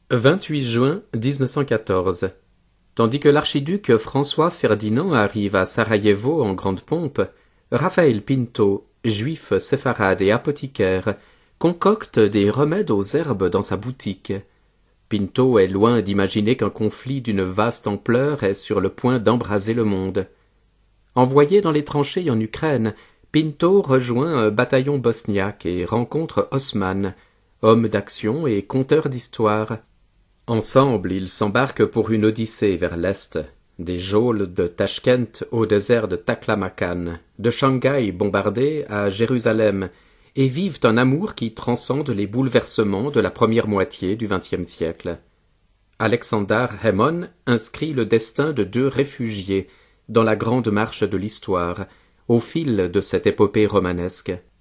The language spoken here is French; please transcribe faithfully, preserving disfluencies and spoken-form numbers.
vingt-huit juin mille neuf cent quatorze. Tandis que l'archiduc François Ferdinand arrive à Sarajevo en grande pompe, Raphaël Pinto, juif séfarade et apothicaire, concocte des remèdes aux herbes dans sa boutique. Pinto est loin d'imaginer qu'un conflit d'une vaste ampleur est sur le point d'embraser le monde. Envoyé dans les tranchées en Ukraine, Pinto rejoint un bataillon bosniaque et rencontre Haussmann, homme d'action et conteur d'histoire. Ensemble, ils s'embarquent pour une odyssée vers l'Est, des geôles de Tachkent au désert de Taklamakan, de Shanghai bombardé à Jérusalem, et vivent un amour qui transcende les bouleversements de la première moitié du vingtième siècle. Alexander Hemon inscrit le destin de deux réfugiés dans la grande marche de l'histoire, au fil de cette épopée romanesque.